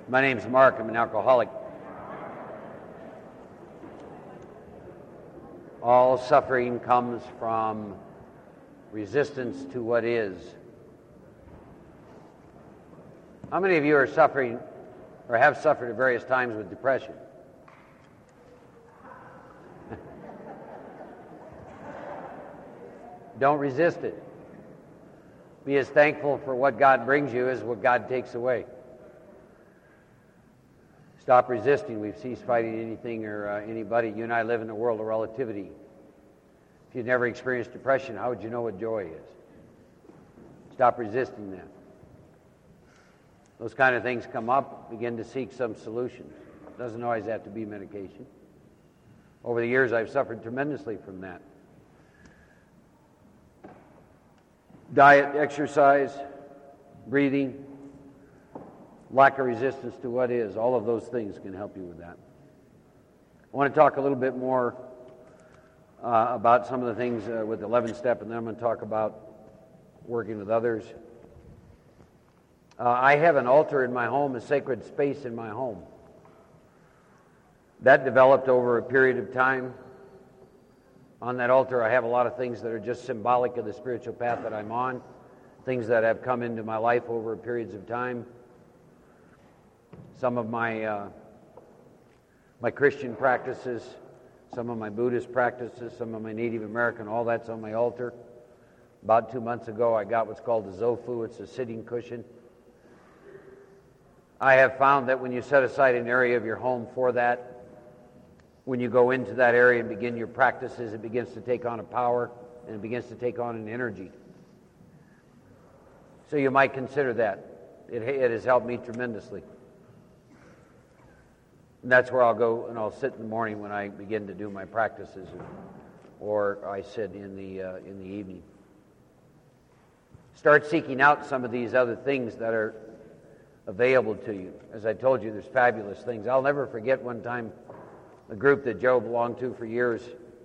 My name's Mark. I'm an alcoholic. All suffering comes from resistance to what is. How many of you are suffering or have suffered at various times with depression? Don't resist it. Be as thankful for what God brings you as what God takes away. Stop resisting. We've ceased fighting anything or anybody. You and I live in a world of relativity. If you've never experienced depression, how would you know what joy is? Stop resisting that. Those kind of things come up, begin to seek some solutions. It doesn't always have to be medication. Over the years, I've suffered tremendously from that. Diet, exercise, breathing, lack of resistance to what is, all of those things can help you with that. I want to talk a little bit more about some of the things with the 11th step, and then I'm going to talk about working with others. I have an altar in my home, a sacred space in my home. That developed over a period of time. On that altar, I have a lot of things that are just symbolic of the spiritual path that I'm on, things that have come into my life over periods of time. Some of my Christian practices, some of my Buddhist practices, some of my Native American, all that's on my altar. About 2 months ago, I got what's called a Zofu. It's a sitting cushion. I have found that when you set aside an area of your home for that, when you go into that area and begin your practices, it begins to take on a power and it begins to take on an energy. So you might consider that. It has helped me tremendously. And that's where I'll go and I'll sit in the morning when I begin to do my practices, or I sit in the evening. Start seeking out some of these other things that are available to you. As I told you, there's fabulous things. I'll never forget one time a group that Joe belonged to for years.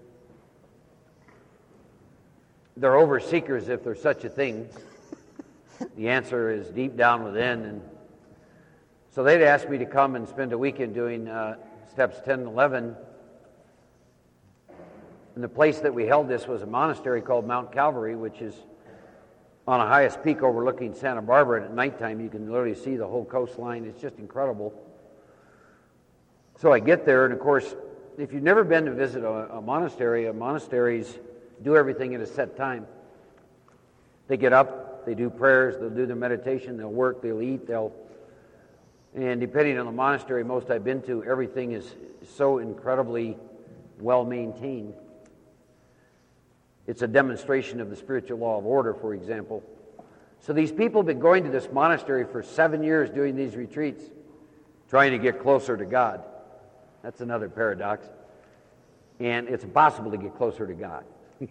They're overseekers, if there's such a thing. The answer is deep down within. And so they'd asked me to come and spend a weekend doing steps 10 and 11. And the place that we held this was a monastery called Mount Calvary, which is on a highest peak overlooking Santa Barbara. And at nighttime, you can literally see the whole coastline. It's just incredible. So I get there, and of course, if you've never been to visit a monastery, monasteries do everything at a set time. They get up, they do prayers, they'll do their meditation, they'll work, they'll eat, and depending on the monastery most I've been to, everything is so incredibly well maintained. It's a demonstration of the spiritual law of order, for example. So these people have been going to this monastery for 7 years doing these retreats, trying to get closer to God. That's another paradox. And it's impossible to get closer to God.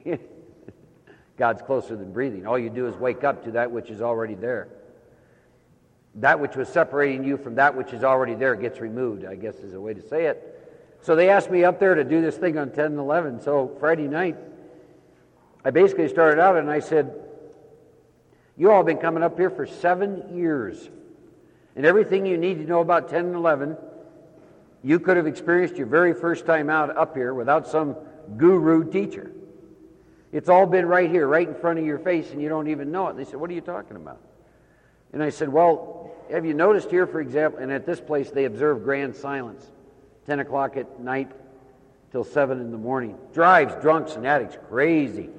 God's closer than breathing. All you do is wake up to that which is already there. That which was separating you from that which is already there gets removed, I guess is a way to say it. So they asked me up there to do this thing on 10 and 11. So Friday night, I basically started out and I said, you all have been coming up here for 7 years. And everything you need to know about 10 and 11, you could have experienced your very first time out up here without some guru teacher. It's all been right here, right in front of your face, and you don't even know it. They said, what are you talking about? And I said, well, have you noticed here, for example, and at this place they observe grand silence, 10 o'clock at night till 7 in the morning. Drives drunks and addicts crazy.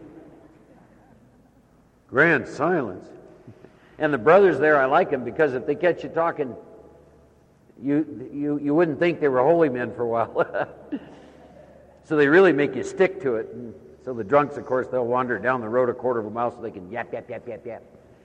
Grand silence. And the brothers there, I like them because if they catch you talking, you wouldn't think they were holy men for a while. So they really make you stick to it. And so the drunks, of course, they'll wander down the road a quarter of a mile so they can yap, yap, yap, yap, yap.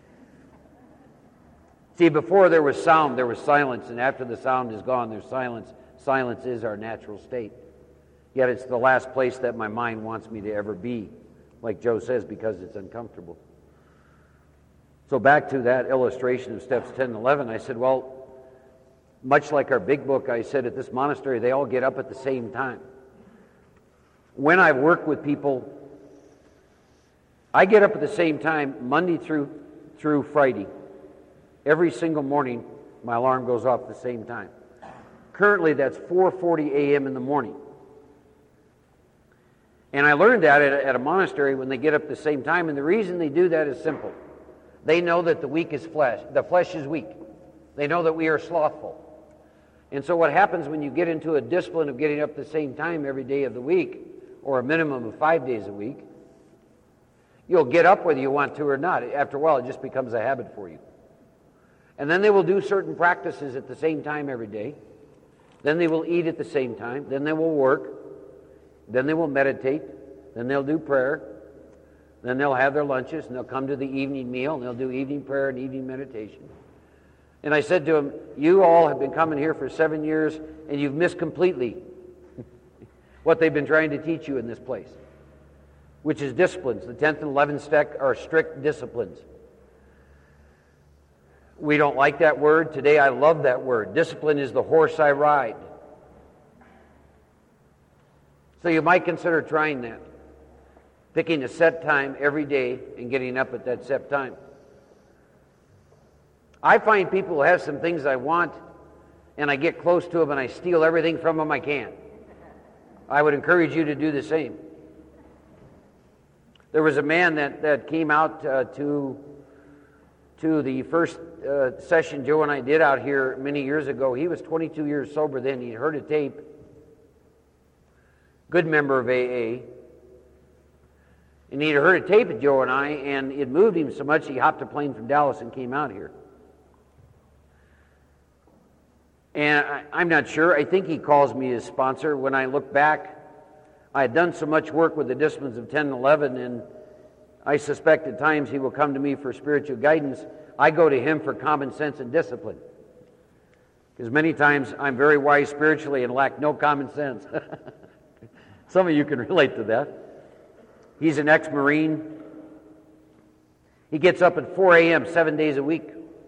See, before there was sound, there was silence, and after the sound is gone, there's silence. Silence is our natural state. Yet it's the last place that my mind wants me to ever be, like Joe says, because it's uncomfortable. So back to that illustration of steps 10 and 11, I said, well, much like our big book, I said at this monastery, they all get up at the same time. When I've worked with people, I get up at the same time Monday through Friday, every single morning My alarm goes off at the same time. Currently, that's 4:40 a.m. in the morning. And I learned that at a monastery when they get up at the same time, and the reason they do that is simple. They know that the flesh is weak. They know that we are slothful. And so what happens when you get into a discipline of getting up at the same time every day of the week, or a minimum of 5 days a week, you'll get up whether you want to or not. After a while, it just becomes a habit for you. And then they will do certain practices at the same time every day. Then they will eat at the same time. Then they will work. Then they will meditate. Then they'll do prayer. Then they'll have their lunches, and they'll come to the evening meal, and they'll do evening prayer and evening meditation. And I said to them, you all have been coming here for 7 years, and you've missed completely what they've been trying to teach you in this place, which is disciplines. The 10th and 11th step are strict disciplines. We don't like that word. Today I love that word. Discipline is the horse I ride. So you might consider trying that. Picking a set time every day and getting up at that set time. I find people who have some things I want, and I get close to them and I steal everything from them I can. I would encourage you to do the same. There was a man that came out to the first session Joe and I did out here many years ago. He was 22 years sober then. He'd heard a tape. Good member of AA. And he'd heard a tape of Joe and I, and it moved him so much he hopped a plane from Dallas and came out here. And I'm not sure. I think he calls me his sponsor. When I look back, I had done so much work with the disciplines of 10 and 11, and I suspect at times he will come to me for spiritual guidance. I go to him for common sense and discipline. Because many times I'm very wise spiritually and lack no common sense. Some of you can relate to that. He's an ex-Marine. He gets up at 4 a.m. 7 days a week.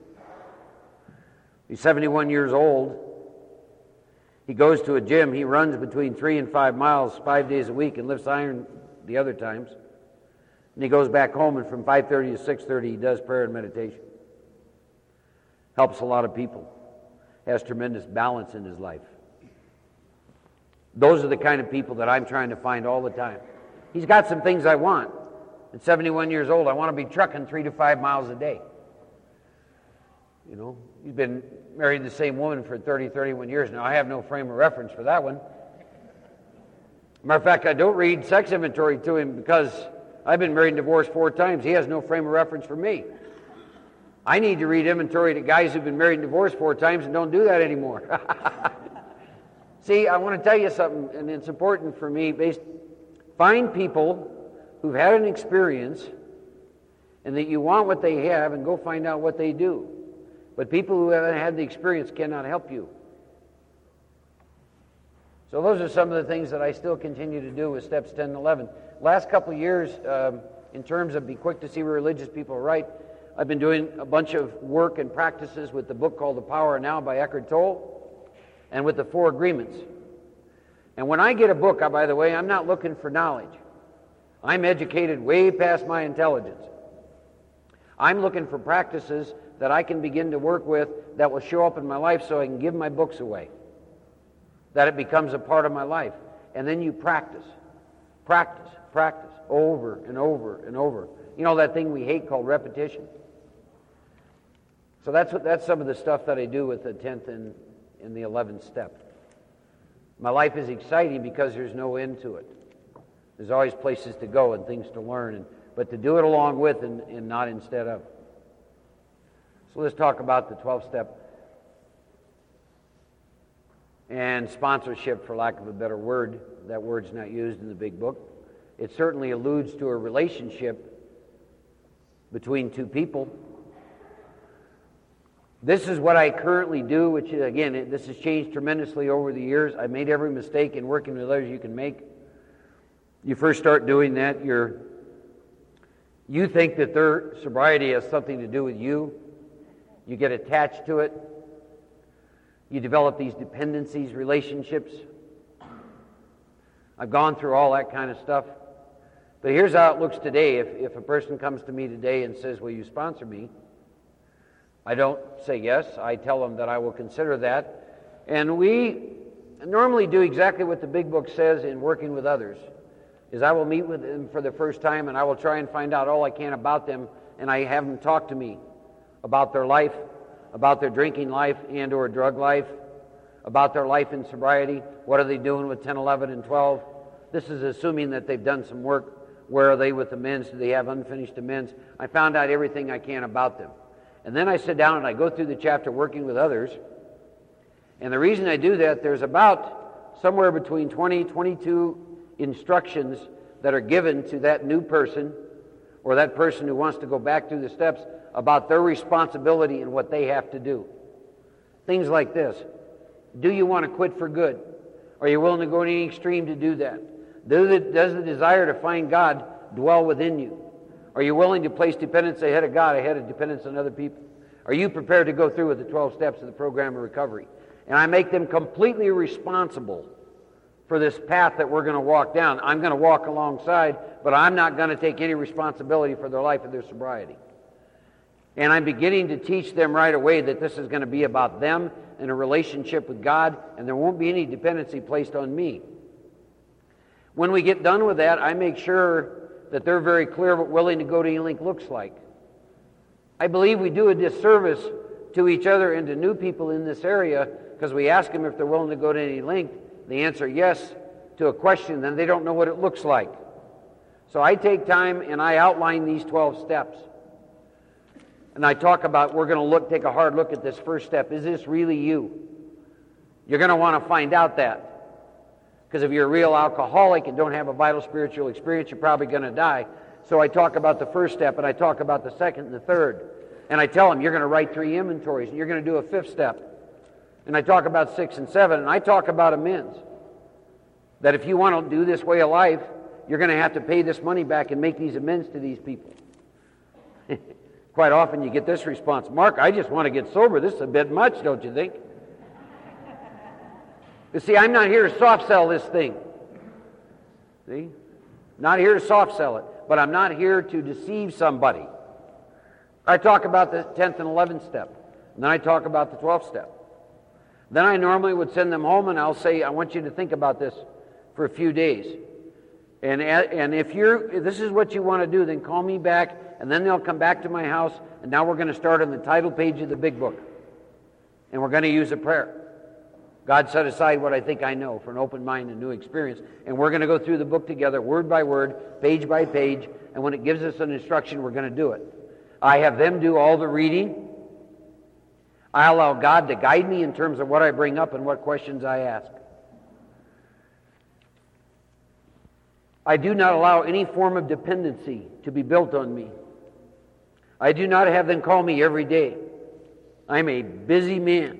He's 71 years old. He goes to a gym. He runs between 3 and 5 miles 5 days a week and lifts iron the other times. And he goes back home, and from 5:30 to 6:30 he does prayer and meditation. Helps a lot of people. Has tremendous balance in his life. Those are the kind of people that I'm trying to find all the time. He's got some things I want. At 71 years old, I want to be trucking 3 to 5 miles a day. You know, he's been married to the same woman for 30, 31 years now. I have no frame of reference for that one. Matter of fact, I don't read sex inventory to him because I've been married and divorced 4 times. He has no frame of reference for me. I need to read inventory to guys who've been married and divorced 4 times and don't do that anymore. See, I want to tell you something, and it's important for me. Find people who've had an experience and that you want what they have, and go find out what they do. But people who haven't had the experience cannot help you. So those are some of the things that I still continue to do with Steps 10 and 11. Last couple of years, in terms of be quick to see where religious people are right, I've been doing a bunch of work and practices with the book called The Power of Now by Eckhart Tolle, and with the 4 Agreements. And when I get a book, by the way, I'm not looking for knowledge. I'm educated way past my intelligence. I'm looking for practices that I can begin to work with that will show up in my life so I can give my books away. That it becomes a part of my life. And then you practice, over and over and over. You know that thing we hate called repetition? So that's some of the stuff that I do with the 10th and the 11th step. My life is exciting because there's no end to it. There's always places to go and things to learn, but to do it along with and not instead of. So let's talk about the 12th step and sponsorship, for lack of a better word. That word's not used in the big book. It certainly alludes to a relationship between 2 people. This is what I currently do, which again, this has changed tremendously over the years. I made every mistake in working with others you can make. You first start doing that, you think that their sobriety has something to do with you. You get attached to it. You develop these dependencies, relationships. I've gone through all that kind of stuff. But here's how it looks today. If a person comes to me today and says, will you sponsor me? I don't say yes. I tell them that I will consider that. And we normally do exactly what the Big Book says in working with others, is I will meet with them for the first time and I will try and find out all I can about them, and I have them talk to me about their life, about their drinking life and or drug life, about their life in sobriety. What are they doing with 10, 11, and 12? This is assuming that they've done some work. Where are they with amends? Do they have unfinished amends? I found out everything I can about them. And then I sit down and I go through the chapter working with others. And the reason I do that, there's about somewhere between 20, 22 instructions that are given to that new person or that person who wants to go back through the steps about their responsibility and what they have to do. Things like this. Do you want to quit for good? Are you willing to go to any extreme to do that? Does the desire to find God dwell within you? Are you willing to place dependence ahead of God, ahead of dependence on other people? Are you prepared to go through with the 12 steps of the program of recovery? And I make them completely responsible for this path that we're going to walk down. I'm going to walk alongside, but I'm not going to take any responsibility for their life or their sobriety. And I'm beginning to teach them right away that this is going to be about them and a relationship with God, and there won't be any dependency placed on me. When we get done with that, I make sure that they're very clear what willing to go to E-Link looks like. I believe we do a disservice to each other and to new people in this area because we ask them if they're willing to go to any length. They answer yes to a question, then they don't know what it looks like. So I take time and I outline these 12 steps. And I talk about, we're going to take a hard look at this first step. Is this really you? You're going to want to find out that. Because if you're a real alcoholic and don't have a vital spiritual experience, you're probably going to die. So I talk about the first step, and I talk about the second and the third. And I tell them, you're going to write 3 inventories, and you're going to do a 5th step. And I talk about 6 and 7, and I talk about amends. That if you want to do this way of life, you're going to have to pay this money back and make these amends to these people. Quite often you get this response, Mark, I just want to get sober. This is a bit much, don't you think? You see, I'm not here to soft sell this thing. See? Not here to soft sell it, but I'm not here to deceive somebody. I talk about the 10th and 11th step, and then I talk about the 12th step. Then I normally would send them home and I'll say, I want you to think about this for a few days. And if this is what you want to do, then call me back, and then they'll come back to my house, and now we're going to start on the title page of the Big Book. And we're going to use a prayer. God set aside what I think I know for an open mind and new experience. And we're going to go through the book together, word by word, page by page. And when it gives us an instruction, we're going to do it. I have them do all the reading. I allow God to guide me in terms of what I bring up and what questions I ask. I do not allow any form of dependency to be built on me. I do not have them call me every day. I'm a busy man.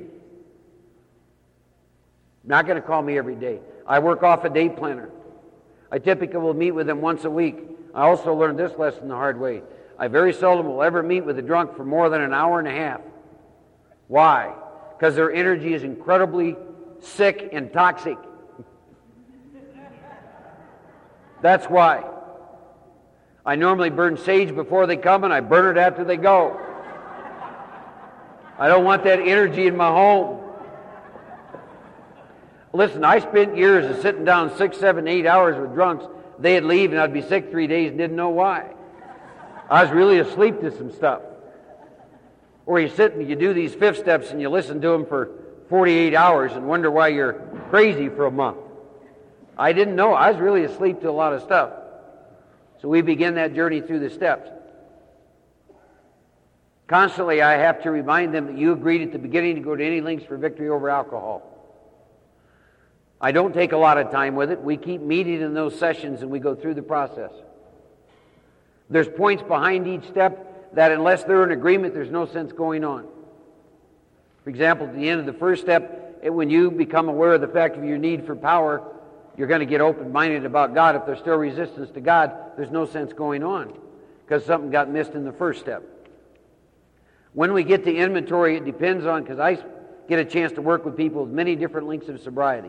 Not going to call me every day. I work off a day planner. I typically will meet with them once a week. I also learned this lesson the hard way. I very seldom will ever meet with a drunk for more than an hour and a half. Why? Because their energy is incredibly sick and toxic. That's why. I normally burn sage before they come and I burn it after they go. I don't want that energy in my home. Listen, I spent years of sitting down 6, 7, 8 hours with drunks. They'd leave and I'd be sick 3 days and didn't know why. I was really asleep to some stuff. Or you sit and you do these 5th steps and you listen to them for 48 hours and wonder why you're crazy for a month. I didn't know. I was really asleep to a lot of stuff. So we begin that journey through the steps. Constantly I have to remind them that you agreed at the beginning to go to any lengths for victory over alcohol. I don't take a lot of time with it. We keep meeting in those sessions and we go through the process. There's points behind each step that unless they're in agreement, there's no sense going on. For example, at the end of the first step, when you become aware of the fact of your need for power, you're going to get open-minded about God. If there's still resistance to God, there's no sense going on because something got missed in the first step. When we get to inventory, it depends on, because I get a chance to work with people with many different lengths of sobriety.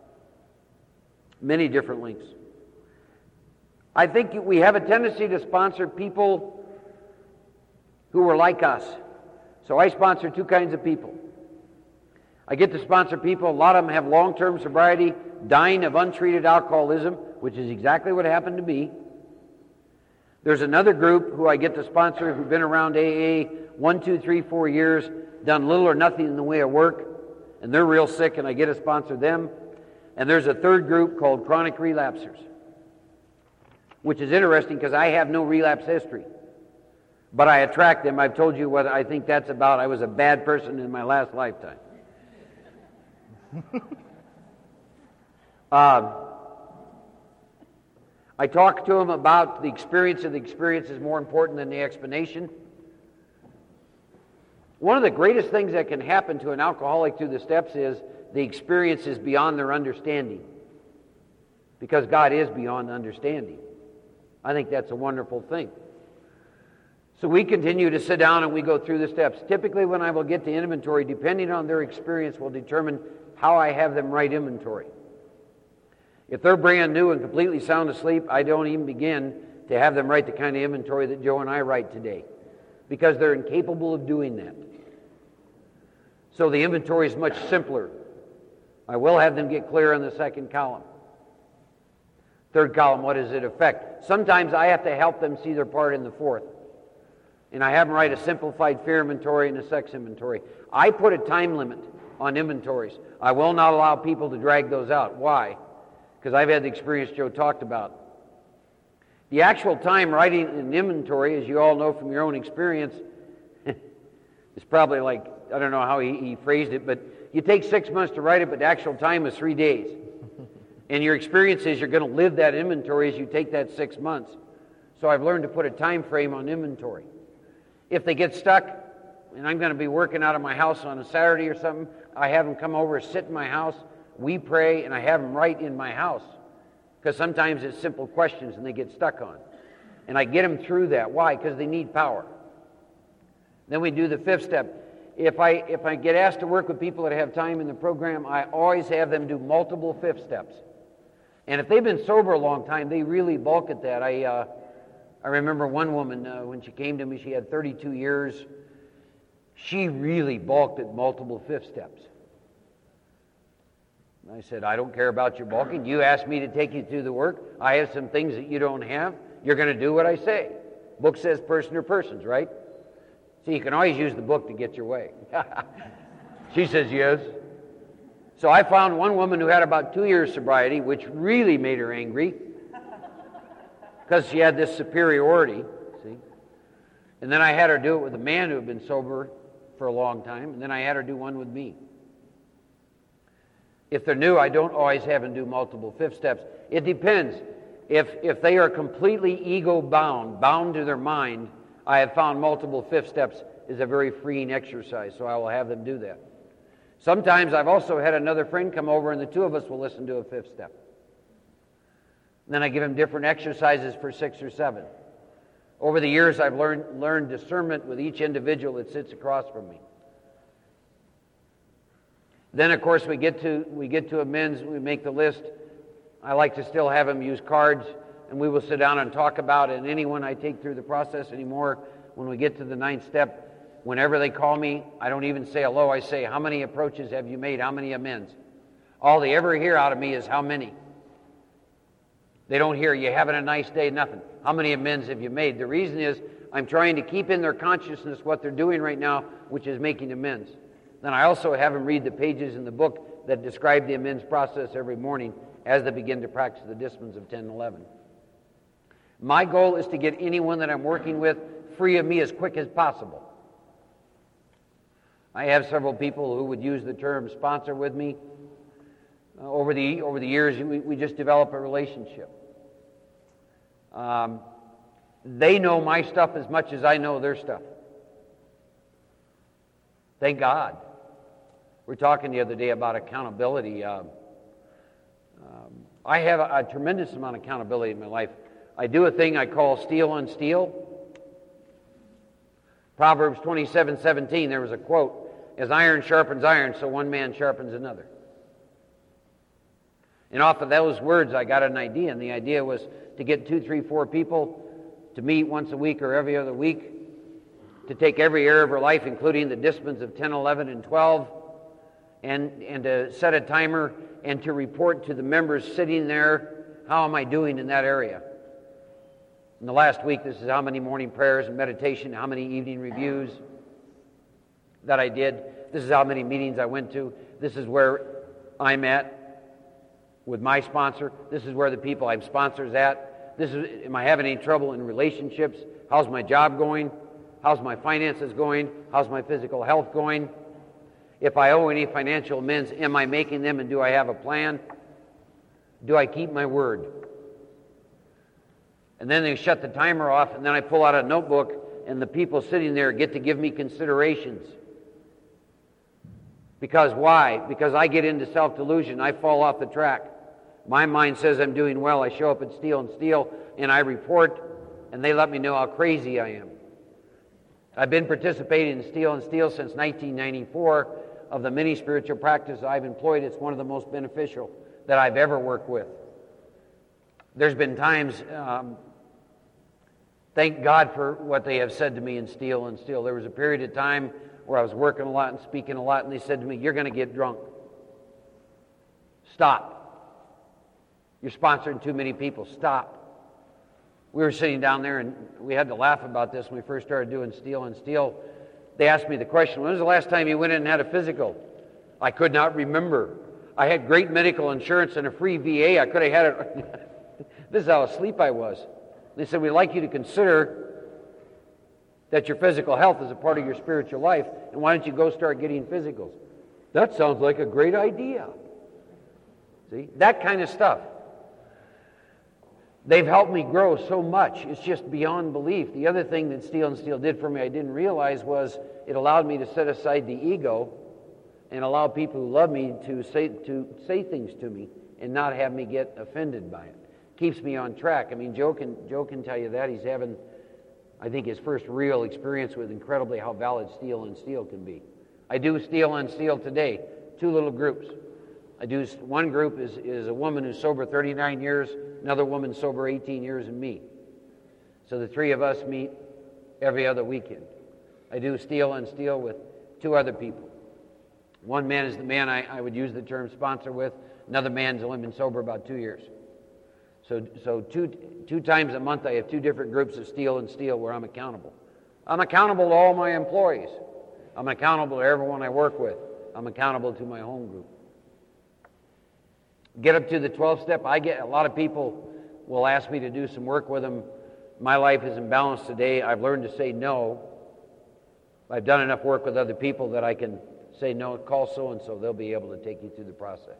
Many different lengths. I think we have a tendency to sponsor people who are like us. So I sponsor two kinds of people. I get to sponsor people, a lot of them have long-term sobriety, dying of untreated alcoholism, which is exactly what happened to me. There's another group who I get to sponsor who've been around AA 1, 2, 3, 4 years, done little or nothing in the way of work, and they're real sick, and I get to sponsor them. And there's a third group called chronic relapsers, which is interesting because I have no relapse history. But I attract them. I've told you what I think that's about. I was a bad person in my last lifetime. I talk to them about the experience, and the experience is more important than the explanation. One of the greatest things that can happen to an alcoholic through the steps is the experience is beyond their understanding, because God is beyond understanding. I think that's a wonderful thing. So we continue to sit down and we go through the steps. Typically when I will get to inventory, depending on their experience, will determine how I have them write inventory. If they're brand new and completely sound asleep, I don't even begin to have them write the kind of inventory that Joe and I write today, because they're incapable of doing that. So the inventory is much simpler. I will have them get clear on the second column. Third column, what does it affect? Sometimes I have to help them see their part in the fourth. And I have them write a simplified fear inventory and a sex inventory. I put a time limit on inventories. I will not allow people to drag those out. Why? Because I've had the experience Joe talked about. The actual time writing an inventory, as you all know from your own experience, is probably like, I don't know how he phrased it, but you take 6 months to write it, but the actual time is 3 days. And your experience is you're going to live that inventory as you take that 6 months. So I've learned to put a time frame on inventory. If they get stuck, and I'm going to be working out of my house on a Saturday or something, I have them come over, sit in my house, we pray, and I have them write in my house. Because sometimes it's simple questions and they get stuck on. And I get them through that. Why? Because they need power. Then we do the fifth step. If I get asked to work with people that have time in the program, I always have them do multiple fifth steps. And if they've been sober a long time, they really bulk at that. I remember one woman, when she came to me, she had 32 years. She really bulked at multiple fifth steps. And I said, I don't care about your bulking. You asked me to take you through the work. I have some things that you don't have. You're going to do what I say. Book says person or persons, right? So you can always use the book to get your way. She says yes. So I found one woman who had about 2 years sobriety, which really made her angry, because she had this superiority, see? And then I had her do it with a man who had been sober for a long time, and then I had her do one with me. If they're new, I don't always have them do multiple fifth steps. It depends. If they are completely ego-bound, bound to their mind, I have found multiple fifth steps is a very freeing exercise, so I will have them do that. Sometimes I've also had another friend come over and the two of us will listen to a fifth step. Then I give them different exercises for 6 or 7. Over the years, I've learned discernment with each individual that sits across from me. Then, of course, we get to amends. We make the list. I like to still have them use cards, and we will sit down and talk about it. And anyone I take through the process anymore, when we get to the 9th step, whenever they call me, I don't even say hello. I say, how many approaches have you made? How many amends? All they ever hear out of me is how many. They don't hear, you having a nice day, nothing. How many amends have you made? The reason is I'm trying to keep in their consciousness what they're doing right now, which is making amends. Then I also have them read the pages in the book that describe the amends process every morning as they begin to practice the disciplines of 10 and 11. My goal is to get anyone that I'm working with free of me as quick as possible. I have several people who would use the term sponsor with me. Over the years, we just develop a relationship. They know my stuff as much as I know their stuff. Thank God. We were talking the other day about accountability. I have a tremendous amount of accountability in my life. I do a thing I call steel on steel. Proverbs 27:17, there was a quote, as iron sharpens iron, so one man sharpens another. And off of those words, I got an idea, and the idea was to get 2, 3, 4 people to meet once a week or every other week to take every area of her life, including the disciplines of 10, 11, and 12, and to set a timer and to report to the members sitting there, how am I doing in that area? In the last week, this is how many morning prayers and meditation, how many evening reviews that I did. This is how many meetings I went to. This is where I'm at with my sponsor. This is where the people I'm sponsors at. Am I having any trouble in relationships? How's my job going? How's my finances going? How's my physical health going? If I owe any financial amends, am I making them, and do I have a plan? Do I keep my word? And then they shut the timer off, and then I pull out a notebook, and the people sitting there get to give me considerations. Because why? Because I get into self-delusion. I fall off the track. My mind says I'm doing well. I show up at Steel and Steel, and I report, and they let me know how crazy I am. I've been participating in Steel and Steel since 1994. Of the many spiritual practices I've employed, it's one of the most beneficial that I've ever worked with. There's been times, thank God for what they have said to me in Steel and Steel. There was a period of time where I was working a lot and speaking a lot, and they said to me, "You're going to get drunk. Stop. You're sponsoring too many people. Stop." We were sitting down there, and we had to laugh about this when we first started doing Steel and Steel. They asked me the question, "When was the last time you went in and had a physical?" I could not remember. I had great medical insurance and a free VA. I could have had it. This is how asleep I was. They said, "We'd like you to consider that your physical health is a part of your spiritual life, and why don't you go start getting physicals?" That sounds like a great idea. See, that kind of stuff. They've helped me grow so much. It's just beyond belief. The other thing that Steel and Steel did for me I didn't realize was it allowed me to set aside the ego and allow people who love me to say things to me and not have me get offended by it. Keeps me on track. I mean, Joe can tell you that. He's having, I think, his first real experience with incredibly how valid Steel and Steel can be. I do Steel and Steel today, 2 little groups. One group is a woman who's sober 39 years, another woman sober 18 years, and me. So the 3 of us meet every other weekend. I do Steel and Steel with 2 other people. One man is the man I would use the term sponsor with. Another man's only been sober about 2 years. So two times a month I have 2 different groups of Steel and Steel where I'm accountable. I'm accountable to all my employees. I'm accountable to everyone I work with. I'm accountable to my home group. Get up to the 12-step. A lot of people will ask me to do some work with them. My life is imbalanced today. I've learned to say no. I've done enough work with other people that I can say no, call so-and-so. They'll be able to take you through the process.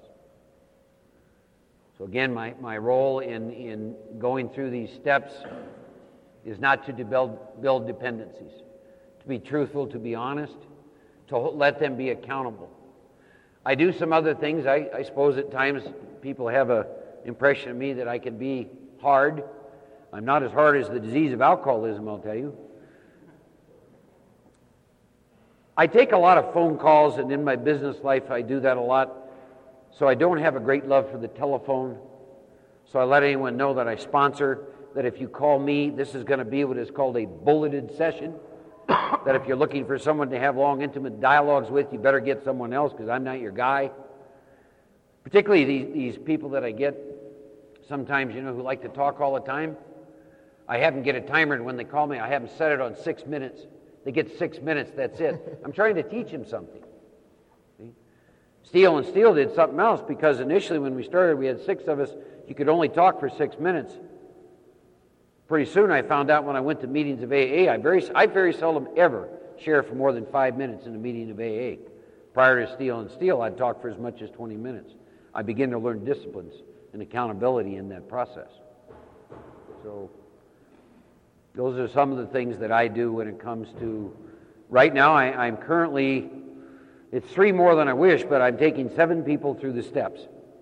So again, my role in going through these steps is not to build dependencies, to be truthful, to be honest, to let them be accountable. I do some other things. I suppose at times people have an impression of me that I can be hard. I'm not as hard as the disease of alcoholism, I'll tell you. I take a lot of phone calls, and in my business life I do that a lot. So I don't have a great love for the telephone. So I let anyone know that I sponsor, that if you call me, this is going to be what is called a bulleted session. That if you're looking for someone to have long, intimate dialogues with, you better get someone else because I'm not your guy. Particularly these people that I get sometimes, who like to talk all the time. I have them get a timer, and when they call me, I have them set it on 6 minutes. They get 6 minutes, that's it. I'm trying to teach them something. See? Steel and Steel did something else because initially when we started, we had 6 of us. You could only talk for 6 minutes. Pretty soon I found out when I went to meetings of AA, I very seldom ever share for more than 5 minutes in a meeting of AA. Prior to Steel and Steel, I'd talk for as much as 20 minutes. I began to learn disciplines and accountability in that process. So those are some of the things that I do when it comes to, right now I'm currently, it's 3 more than I wish, but I'm taking 7 people through the steps.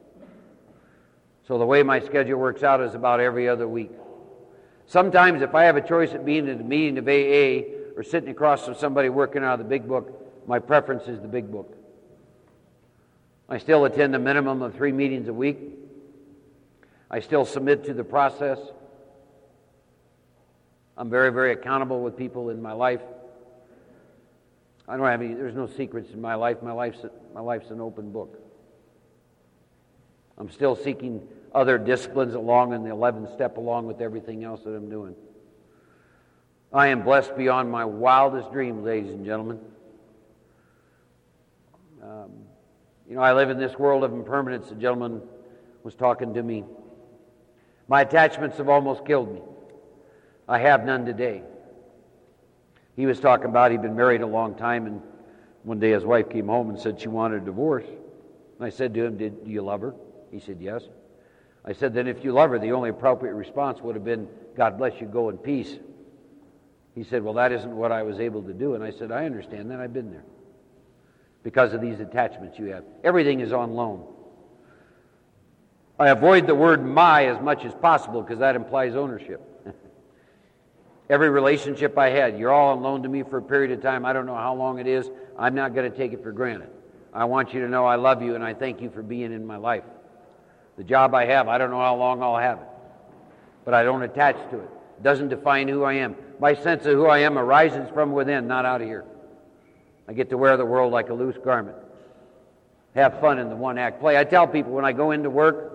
So the way my schedule works out is about every other week. Sometimes if I have a choice of being at a meeting of AA or sitting across from somebody working out of the big book, my preference is the big book. I still attend a minimum of 3 meetings a week. I still submit to the process. I'm very, very accountable with people in my life. I don't have any, there's no secrets in my life. My life's an open book. I'm still seeking other disciplines along in the 11th step along with everything else that I'm doing. I am blessed beyond my wildest dreams, ladies and gentlemen. I live in this world of impermanence. The gentleman was talking to me. My attachments have almost killed me. I have none today. He was talking about he'd been married a long time, and one day his wife came home and said she wanted a divorce. And I said to him, do you love her? He said, yes. I said, then if you love her, the only appropriate response would have been, God bless you, go in peace. He said, well, that isn't what I was able to do. And I said, I understand that. I've been there. Because of these attachments you have. Everything is on loan. I avoid the word my as much as possible because that implies ownership. Every relationship I had, you're all on loan to me for a period of time. I don't know how long it is. I'm not going to take it for granted. I want you to know I love you and I thank you for being in my life. The job I have, I don't know how long I'll have it. But I don't attach to it. It doesn't define who I am. My sense of who I am arises from within, not out of here. I get to wear the world like a loose garment. Have fun in the one-act play. I tell people when I go into work,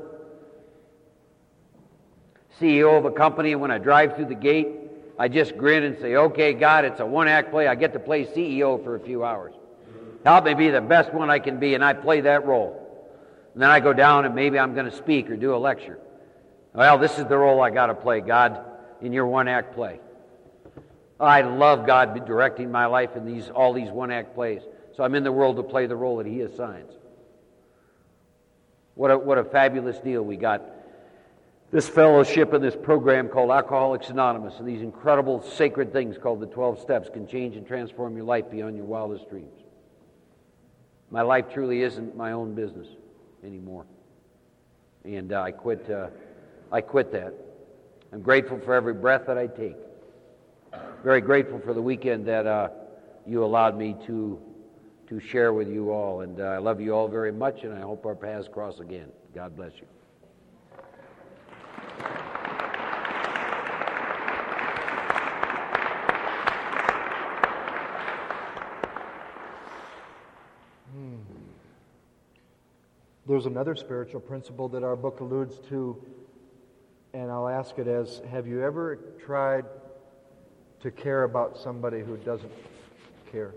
CEO of a company, and when I drive through the gate, I just grin and say, okay, God, it's a one-act play. I get to play CEO for a few hours. Help me be the best one I can be, and I play that role. And then I go down and maybe I'm going to speak or do a lecture. Well, this is the role I got to play, God, in your one-act play. I love God directing my life in all these one-act plays. So I'm in the world to play the role that He assigns. What a fabulous deal we got. This fellowship and this program called Alcoholics Anonymous and these incredible sacred things called the 12 Steps can change and transform your life beyond your wildest dreams. My life truly isn't my own business anymore. And I quit that. I'm grateful for every breath that I take. Very grateful for the weekend that you allowed me to share with you all. And I love you all very much, and I hope our paths cross again. God bless you. There's another spiritual principle that our book alludes to, and I'll ask it as, have you ever tried to care about somebody who doesn't care?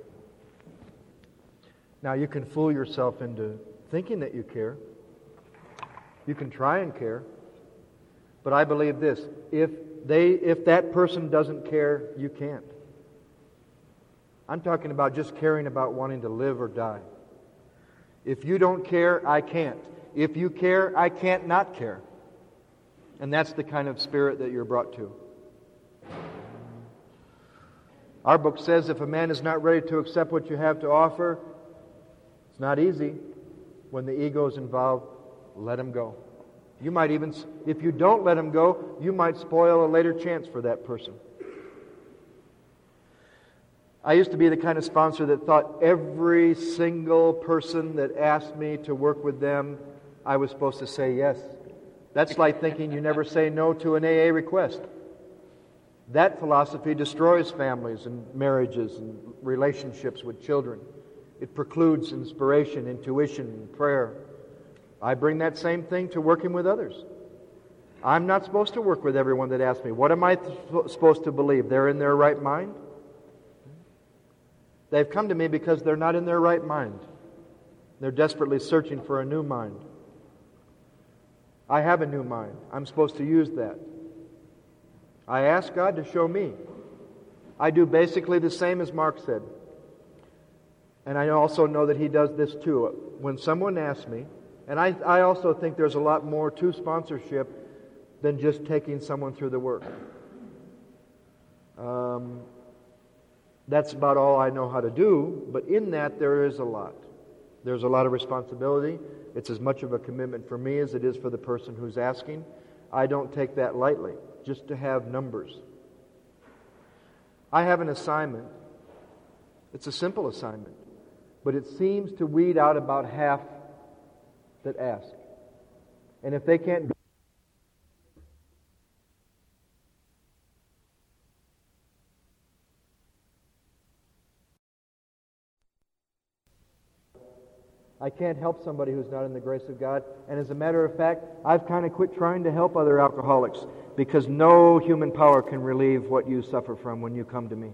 Now, you can fool yourself into thinking that you care. You can try and care. But I believe this, if that person doesn't care, you can't. I'm talking about just caring about wanting to live or die. If you don't care, I can't. If you care, I can't not care. And that's the kind of spirit that you're brought to. Our book says if a man is not ready to accept what you have to offer, it's not easy. When the ego is involved, let him go. You might even, if you don't let him go, you might spoil a later chance for that person. I used to be the kind of sponsor that thought every single person that asked me to work with them, I was supposed to say yes. That's like thinking you never say no to an AA request. That philosophy destroys families and marriages and relationships with children. It precludes inspiration, intuition, and prayer. I bring that same thing to working with others. I'm not supposed to work with everyone that asks me, what am I supposed to believe? They're in their right mind? They've come to me because they're not in their right mind. They're desperately searching for a new mind. I have a new mind. I'm supposed to use that. I ask God to show me. I do basically the same as Mark said. And I also know that he does this too. When someone asks me, and I also think there's a lot more to sponsorship than just taking someone through the work. That's about all I know how to do, but in that there is a lot. There's a lot of responsibility. It's as much of a commitment for me as it is for the person who's asking. I don't take that lightly, just to have numbers. I have an assignment. It's a simple assignment, but it seems to weed out about half that ask. And if they can't I can't help somebody who's not in the grace of God. And as a matter of fact, I've kind of quit trying to help other alcoholics because no human power can relieve what you suffer from when you come to me.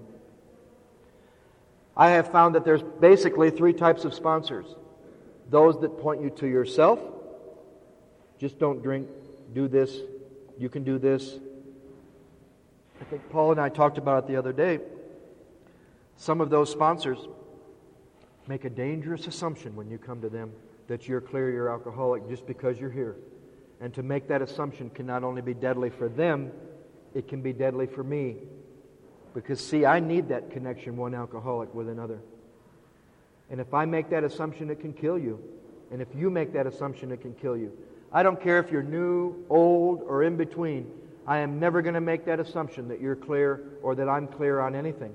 I have found that there's basically 3 types of sponsors. Those that point you to yourself. Just don't drink. Do this. You can do this. I think Paul and I talked about it the other day. Some of those sponsors make a dangerous assumption when you come to them that you're clear, you're alcoholic just because you're here. And to make that assumption can not only be deadly for them, it can be deadly for me. Because, see, I need that connection, one alcoholic with another. And if I make that assumption, it can kill you. And if you make that assumption, it can kill you. I don't care if you're new, old, or in between. I am never going to make that assumption that you're clear or that I'm clear on anything.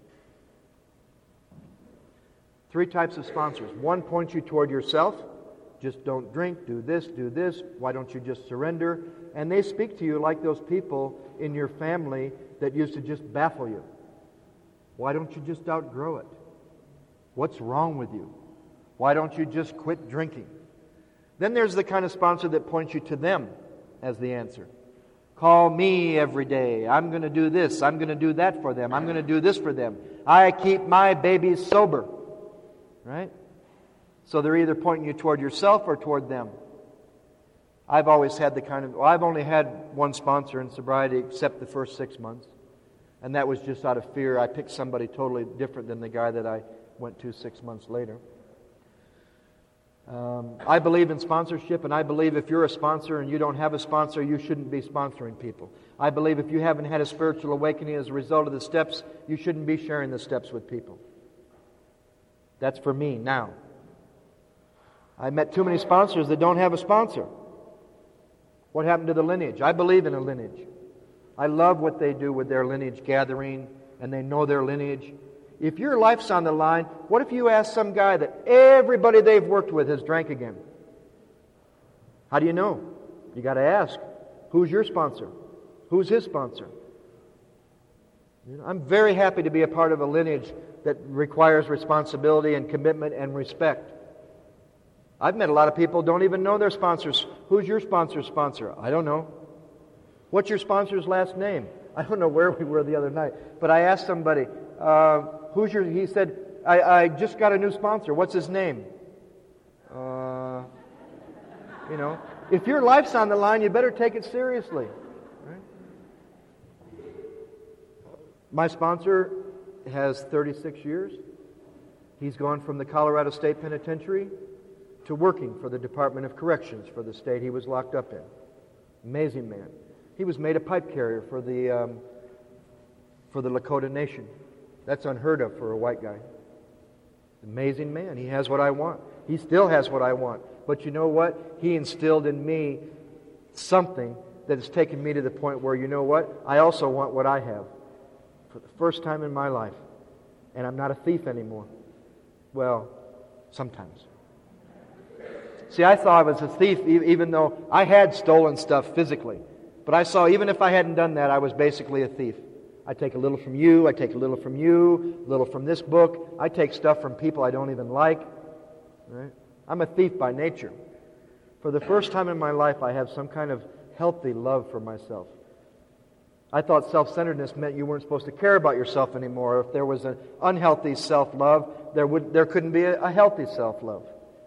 3 types of sponsors. One points you toward yourself. Just don't drink, do this, why don't you just surrender? And they speak to you like those people in your family that used to just baffle you. Why don't you just outgrow it? What's wrong with you? Why don't you just quit drinking? Then there's the kind of sponsor that points you to them as the answer. Call me every day. I'm going to do this. I'm going to do that for them. I'm going to do this for them. I keep my babies sober. Right? So they're either pointing you toward yourself or toward them. I've only had one sponsor in sobriety except the first 6 months. And that was just out of fear. I picked somebody totally different than the guy that I went to 6 months later. I believe in sponsorship, and I believe if you're a sponsor and you don't have a sponsor, you shouldn't be sponsoring people. I believe if you haven't had a spiritual awakening as a result of the steps, you shouldn't be sharing the steps with people. That's for me now. I met too many sponsors that don't have a sponsor. What happened to the lineage? I believe in a lineage. I love what they do with their lineage gathering, and they know their lineage. If your life's on the line, what if you ask some guy that everybody they've worked with has drank again? How do you know? You got to ask. Who's your sponsor? Who's his sponsor? I'm very happy to be a part of a lineage that requires responsibility and commitment and respect. I've met a lot of people who don't even know their sponsors. Who's your sponsor's sponsor? I don't know. What's your sponsor's last name? I don't know where we were the other night. But I asked somebody, he said, I just got a new sponsor. What's his name? If your life's on the line, you better take it seriously. Right? My sponsor has 36 years. He's gone from the Colorado State Penitentiary to working for the Department of Corrections for the state he was locked up in. Amazing man. He was made a pipe carrier for the Lakota Nation. That's unheard of for a white guy. Amazing man. He has what I want. He still has what I want. But you know what? He instilled in me something that has taken me to the point where, you know what? I also want what I have for the first time in my life. And I'm not a thief anymore. Well, sometimes. See, I thought I was a thief even though I had stolen stuff physically. But I saw even if I hadn't done that, I was basically a thief. I take a little from you, I take a little from you, a little from this book. I take stuff from people I don't even like. Right? I'm a thief by nature. For the first time in my life, I have some kind of healthy love for myself. I thought self-centeredness meant you weren't supposed to care about yourself anymore. If there was an unhealthy self-love, there couldn't be a healthy self-love.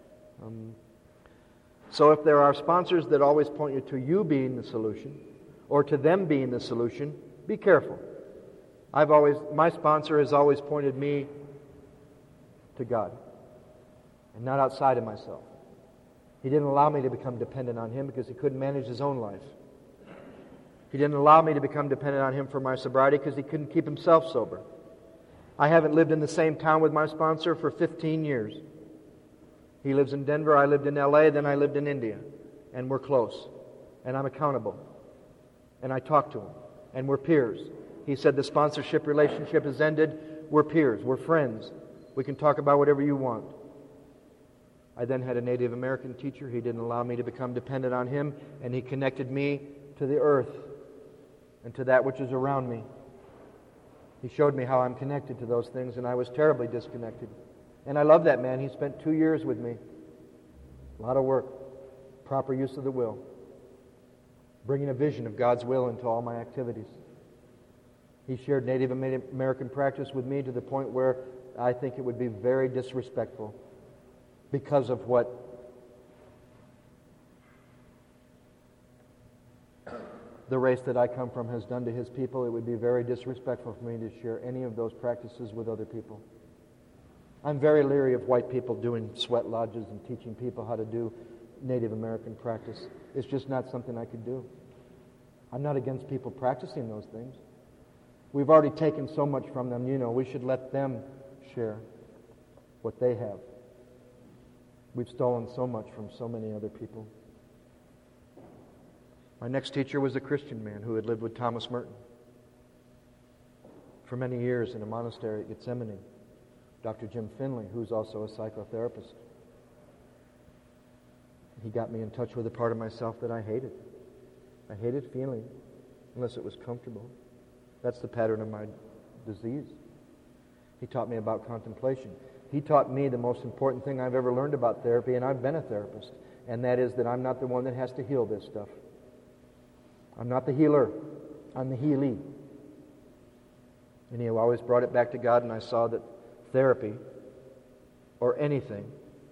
So if there are sponsors that always point you to you being the solution, or to them being the solution, be careful. My sponsor has always pointed me to God, and not outside of myself. He didn't allow me to become dependent on Him because He couldn't manage His own life. He didn't allow me to become dependent on Him for my sobriety because He couldn't keep Himself sober. I haven't lived in the same town with my sponsor for 15 years. He lives in Denver, I lived in LA, then I lived in India. And we're close. And I'm accountable. And I talk to him. And we're peers. He said the sponsorship relationship has ended. We're peers. We're friends. We can talk about whatever you want. I then had a Native American teacher. He didn't allow me to become dependent on him. And he connected me to the earth and to that which is around me. He showed me how I'm connected to those things, and I was terribly disconnected. And I love that man. He spent 2 years with me. A lot of work. Proper use of the will. Bringing a vision of God's will into all my activities. He shared Native American practice with me to the point where I think it would be very disrespectful because of what the race that I come from has done to his people. It would be very disrespectful for me to share any of those practices with other people. I'm very leery of white people doing sweat lodges and teaching people how to do Native American practice. It's just not something I could do. I'm not against people practicing those things. We've already taken so much from them, we should let them share what they have. We've stolen so much from so many other people. My next teacher was a Christian man who had lived with Thomas Merton for many years in a monastery at Gethsemane. Dr. Jim Finley, who's also a psychotherapist. He got me in touch with a part of myself that I hated. I hated feeling unless it was comfortable. That's the pattern of my disease. He taught me about contemplation. He taught me the most important thing I've ever learned about therapy, and I've been a therapist, and that is that I'm not the one that has to heal this stuff. I'm not the healer. I'm the healee. And he always brought it back to God, and I saw that therapy, or anything,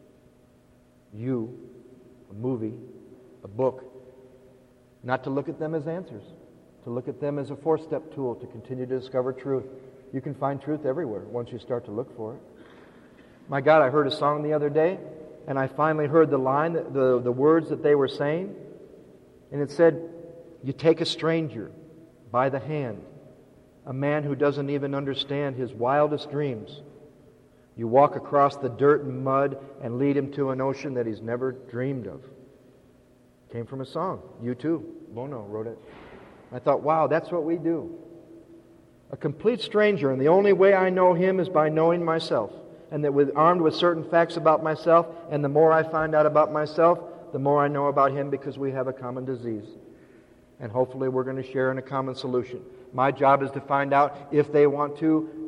a movie, a book, not to look at them as answers, to look at them as a four-step tool to continue to discover truth. You can find truth everywhere once you start to look for it. My God, I heard a song the other day, and I finally heard the line, the words that they were saying, and it said, "You take a stranger by the hand, a man who doesn't even understand his wildest dreams. You walk across the dirt and mud and lead him to an ocean that he's never dreamed of." Came from a song. U2, Bono wrote it. I thought, wow, that's what we do. A complete stranger, and the only way I know him is by knowing myself. And that armed with certain facts about myself, and the more I find out about myself, the more I know about him, because we have a common disease. And hopefully we're going to share in a common solution. My job is to find out if they want to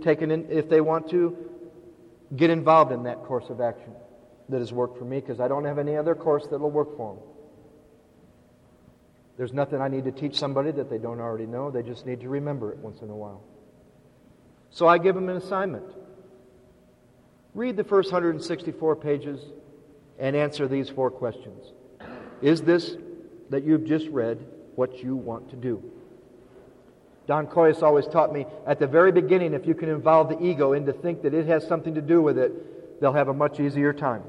get involved in that course of action that has worked for me, because I don't have any other course that will work for them. There's nothing I need to teach somebody that they don't already know. They just need to remember it once in a while. So I give them an assignment. Read the first 164 pages and answer these 4 questions. Is this that you've just read what you want to do? Don Coyce always taught me, at the very beginning, if you can involve the ego into think that it has something to do with it, they'll have a much easier time.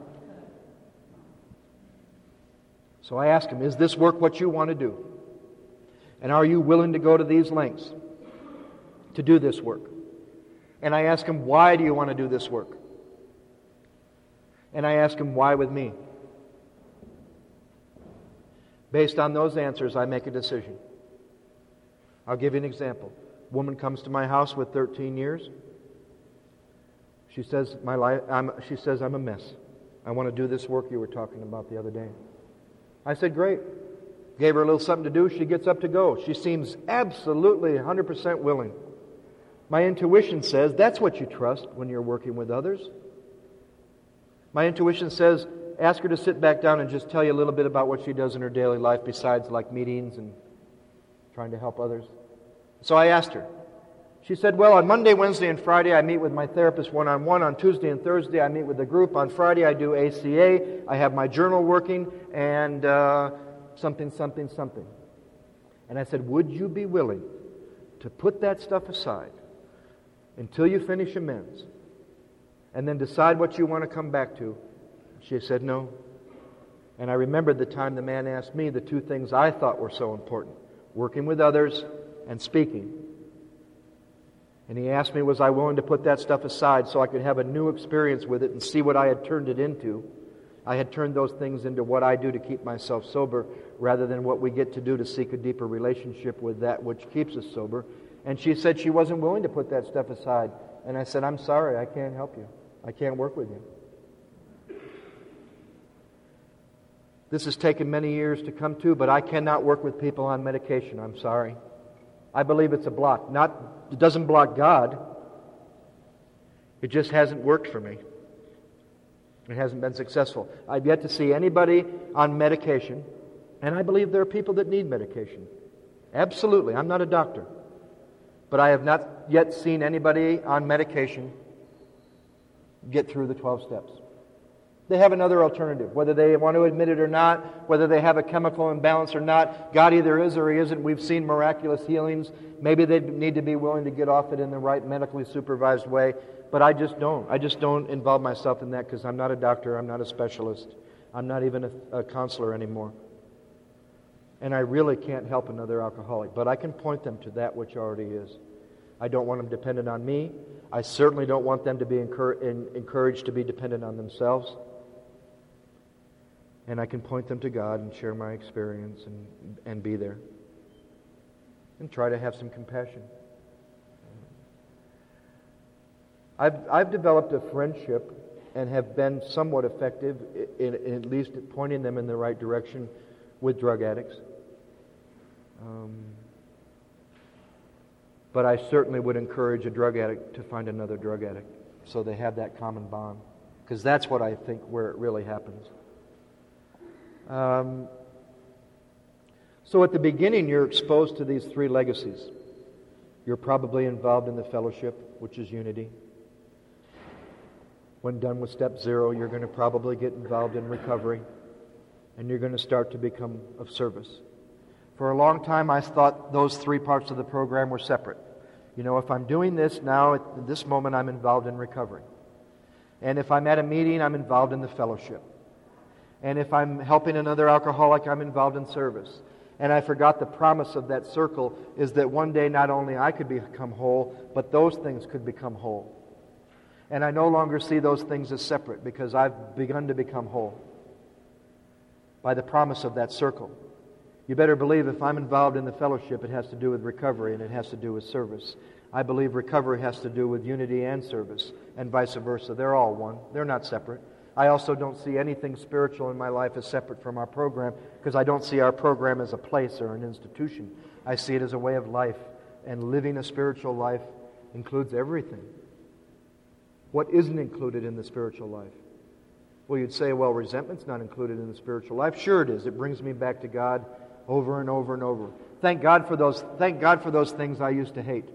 So I ask him, is this work what you want to do? And are you willing to go to these lengths to do this work? And I ask him, why do you want to do this work? And I ask him, why with me? Based on those answers, I make a decision. I'll give you an example. A woman comes to my house with 13 years. She says, I'm a mess. I want to do this work you were talking about the other day. I said, great. Gave her a little something to do. She gets up to go. She seems absolutely 100% willing. My intuition says that's what you trust when you're working with others. My intuition says, ask her to sit back down and just tell you a little bit about what she does in her daily life besides like meetings and trying to help others. So I asked her. She said, well, on Monday, Wednesday, and Friday, I meet with my therapist one-on-one. On Tuesday and Thursday, I meet with the group. On Friday, I do ACA. I have my journal working, and something. And I said, would you be willing to put that stuff aside until you finish amends and then decide what you want to come back to? She said, no. And I remembered the time the man asked me the 2 things I thought were so important, working with others and speaking. And he asked me, was I willing to put that stuff aside so I could have a new experience with it and see what I had turned it into? I had turned those things into what I do to keep myself sober rather than what we get to do to seek a deeper relationship with that which keeps us sober. And she said she wasn't willing to put that stuff aside. And I said, I'm sorry, I can't help you. I can't work with you. This has taken many years to come to, but I cannot work with people on medication. I'm sorry. I believe it's a block. It doesn't block God. It just hasn't worked for me. It hasn't been successful. I've yet to see anybody on medication, and I believe there are people that need medication. Absolutely. I'm not a doctor. But I have not yet seen anybody on medication get through the 12 steps. They have another alternative, whether they want to admit it or not, whether they have a chemical imbalance or not. God either is or He isn't. We've seen miraculous healings. Maybe they need to be willing to get off it in the right medically supervised way. But I just don't. I just don't involve myself in that because I'm not a doctor. I'm not a specialist. I'm not even a counselor anymore. And I really can't help another alcoholic. But I can point them to that which already is. I don't want them dependent on me. I certainly don't want them to be encouraged to be dependent on themselves. And I can point them to God and share my experience and be there. And try to have some compassion. I've developed a friendship and have been somewhat effective in at least pointing them in the right direction with drug addicts. But I certainly would encourage a drug addict to find another drug addict so they have that common bond. Because that's what I think where it really happens. So at the beginning, you're exposed to these three legacies. You're probably involved in the fellowship, which is unity. When done with step 0, you're going to probably get involved in recovery, and you're going to start to become of service. For a long time, I thought those three parts of the program were separate. You know, if I'm doing this now, at this moment, I'm involved in recovery. And if I'm at a meeting, I'm involved in the fellowship. And if I'm helping another alcoholic, I'm involved in service. And I forgot the promise of that circle is that one day not only I could become whole, but those things could become whole. And I no longer see those things as separate because I've begun to become whole by the promise of that circle. You better believe if I'm involved in the fellowship, it has to do with recovery and it has to do with service. I believe recovery has to do with unity and service and vice versa. They're all one. They're not separate. I also don't see anything spiritual in my life as separate from our program because I don't see our program as a place or an institution. I see it as a way of life, and living a spiritual life includes everything. What isn't included in the spiritual life? Well, you'd say, well, resentment's not included in the spiritual life. Sure it is. It brings me back to God over and over and over. Thank God for those things I used to hate.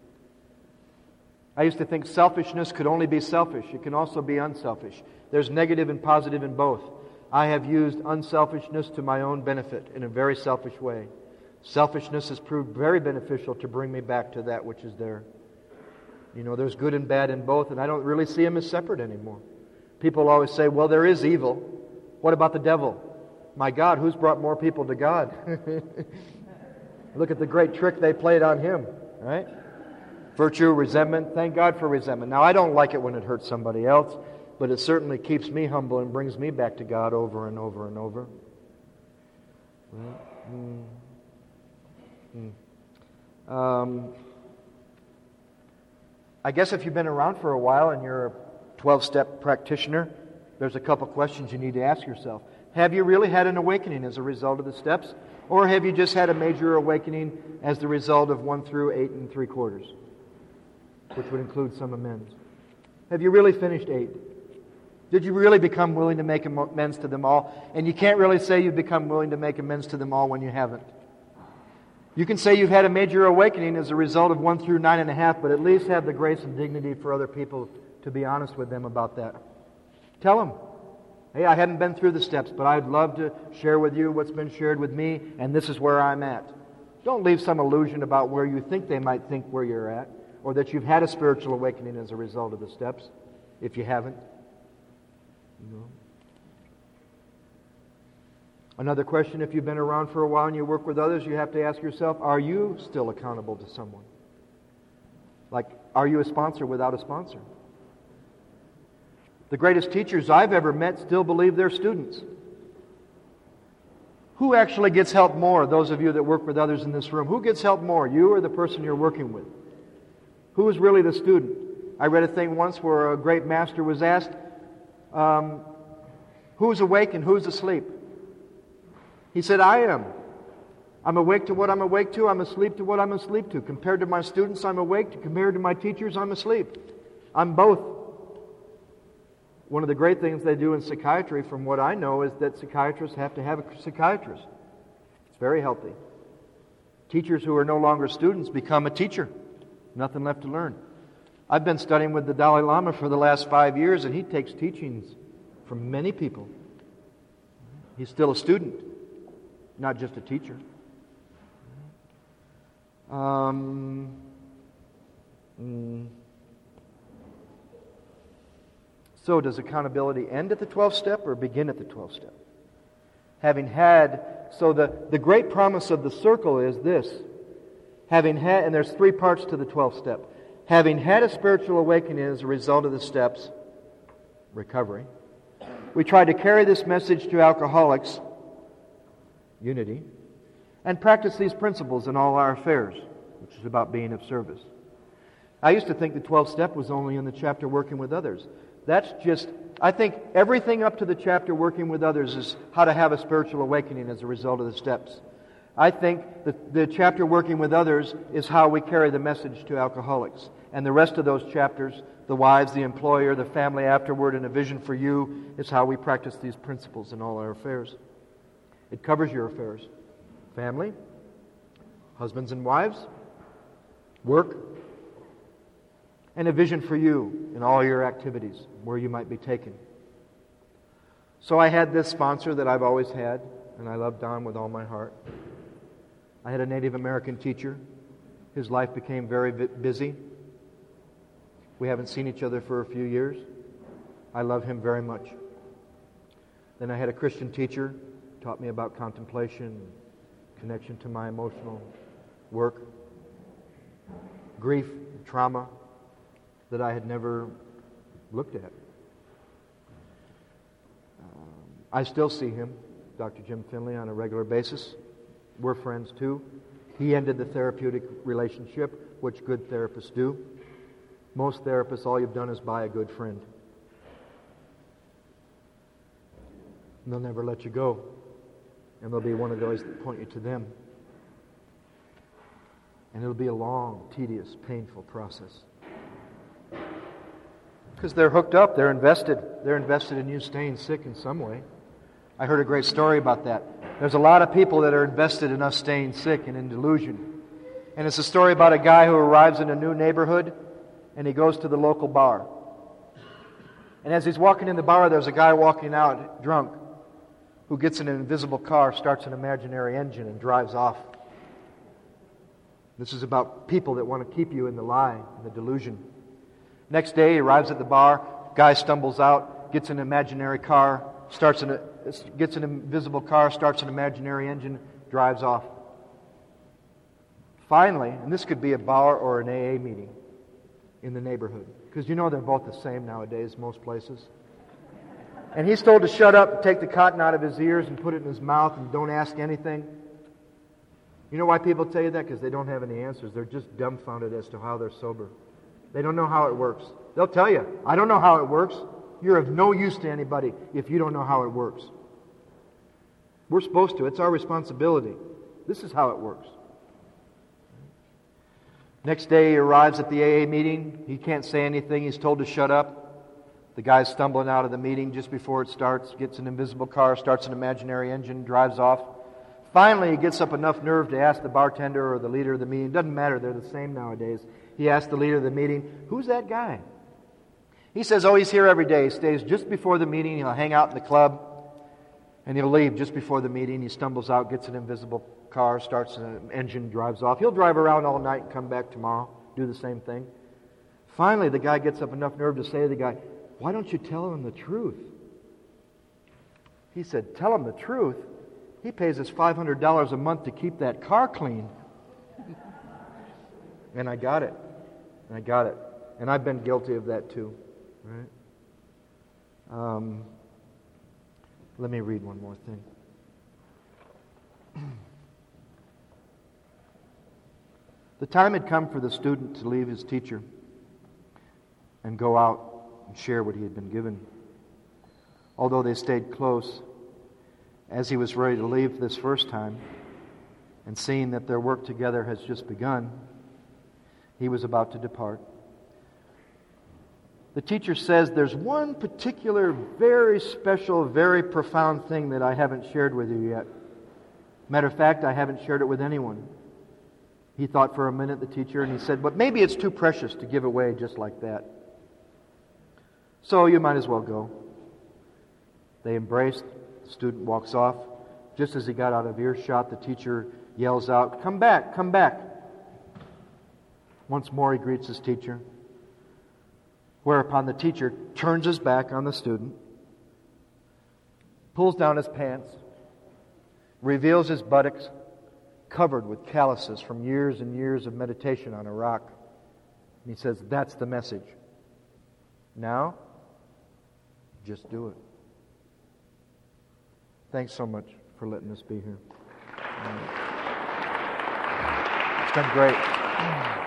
I used to think selfishness could only be selfish. It can also be unselfish. There's negative and positive in both. I have used unselfishness to my own benefit in a very selfish way. Selfishness has proved very beneficial to bring me back to that which is there. You know, there's good and bad in both, and I don't really see them as separate anymore. People always say, well, there is evil. What about the devil? My God, who's brought more people to God? Look at the great trick they played on him, right? Virtue, resentment. Thank God for resentment. Now, I don't like it when it hurts somebody else, but it certainly keeps me humble and brings me back to God over and over and over. I guess if you've been around for a while and you're a 12-step practitioner, there's a couple questions you need to ask yourself. Have you really had an awakening as a result of the steps? Or have you just had a major awakening as the result of 1 through 8 3/4? Which would include some amends. Have you really finished 8? Did you really become willing to make amends to them all? And you can't really say you've become willing to make amends to them all when you haven't. You can say you've had a major awakening as a result of 1 through 9.5, but at least have the grace and dignity for other people to be honest with them about that. Tell them, hey, I hadn't been through the steps, but I'd love to share with you what's been shared with me, and this is where I'm at. Don't leave some illusion about where you think they might think where you're at, or that you've had a spiritual awakening as a result of the steps, if you haven't. You know. Another question, if you've been around for a while and you work with others, you have to ask yourself, are you still accountable to someone? Like, are you a sponsor without a sponsor? The greatest teachers I've ever met still believe they're students. Who actually gets help more, those of you that work with others in this room? Who gets help more, you or the person you're working with? Who is really the student? I read a thing once where a great master was asked, who's awake and who's asleep? He said, I am. I'm awake to what I'm awake to. I'm asleep to what I'm asleep to. Compared to my students, I'm awake. Compared to my teachers, I'm asleep. I'm both. One of the great things they do in psychiatry, from what I know, is that psychiatrists have to have a psychiatrist. It's very healthy. Teachers who are no longer students become a teacher. Nothing left to learn. I've been studying with the Dalai Lama for the last 5 years, and he takes teachings from many people. He's still a student, not just a teacher. So does accountability end at the 12th step or begin at the 12th step? The great promise of the circle is this. And there's 3 parts to the 12th step. Having had a spiritual awakening as a result of the steps, recovery, we try to carry this message to alcoholics, unity, and practice these principles in all our affairs, which is about being of service. I used to think the 12th step was only in the chapter working with others. I think everything up to the chapter working with others is how to have a spiritual awakening as a result of the steps. I think the chapter working with others is how we carry the message to alcoholics. And the rest of those chapters, the wives, the employer, the family afterward, and a vision for you, is how we practice these principles in all our affairs. It covers your affairs. Family, husbands and wives, work, and a vision for you in all your activities, where you might be taken. So I had this sponsor that I've always had, and I love Don with all my heart. I had a Native American teacher. His life became very busy. We haven't seen each other for a few years. I love him very much. Then I had a Christian teacher, taught me about contemplation, connection to my emotional work, grief, trauma that I had never looked at. I still see him, Dr. Jim Finley, on a regular basis. We're friends too. He ended the therapeutic relationship, which good therapists do. Most therapists, all you've done is buy a good friend. And they'll never let you go. And there'll be one of those that point you to them. And it'll be a long, tedious, painful process. Because they're hooked up, they're invested. They're invested in you staying sick in some way. I heard a great story about that. There's a lot of people that are invested in us staying sick and in delusion. And it's a story about a guy who arrives in a new neighborhood and he goes to the local bar. And as he's walking in the bar, there's a guy walking out drunk who gets in an invisible car, starts an imaginary engine, and drives off. This is about people that want to keep you in the lie, in the delusion. Next day, he arrives at the bar, guy stumbles out, gets an imaginary car, gets an invisible car, starts an imaginary engine, drives off. Finally, and this could be a bar or an AA meeting in the neighborhood, because you know they're both the same nowadays, most places. And he's told to shut up and take the cotton out of his ears and put it in his mouth and don't ask anything. You know why people tell you that? Because they don't have any answers. They're just dumbfounded as to how they're sober. They don't know how it works. They'll tell you, I don't know how it works. You're of no use to anybody if you don't know how it works. We're supposed to. It's our responsibility. This is how it works. Next day he arrives at the AA meeting. He can't say anything. He's told to shut up. The guy's stumbling out of the meeting just before it starts, gets an invisible car, starts an imaginary engine, drives off. Finally, he gets up enough nerve to ask the bartender or the leader of the meeting. Doesn't matter, they're the same nowadays. He asks the leader of the meeting, "Who's that guy?" He says, "Oh, he's here every day. He stays just before the meeting. He'll hang out in the club, and he'll leave just before the meeting. He stumbles out, gets an invisible car, starts an engine, drives off. He'll drive around all night and come back tomorrow, do the same thing." Finally, the guy gets up enough nerve to say to the guy, "Why don't you tell him the truth?" He said, "Tell him the truth? He pays us $500 a month to keep that car clean." And I got it. And I've been guilty of that too. Right? Let me read one more thing. The time had come for the student to leave his teacher and go out and share what he had been given. Although they stayed close, as he was ready to leave this first time, and seeing that their work together has just begun, he was about to depart. The teacher says, there's one particular, very special, very profound thing that I haven't shared with you yet. Matter of fact, I haven't shared it with anyone. He thought for a minute, the teacher, and he said, but maybe it's too precious to give away just like that. So you might as well go. They embraced. The student walks off. Just as he got out of earshot, the teacher yells out, come back, come back. Once more he greets his teacher. Whereupon the teacher turns his back on the student, pulls down his pants, reveals his buttocks, covered with calluses from years and years of meditation on a rock. And he says, that's the message. Now, just do it. Thanks so much for letting us be here. It's been great.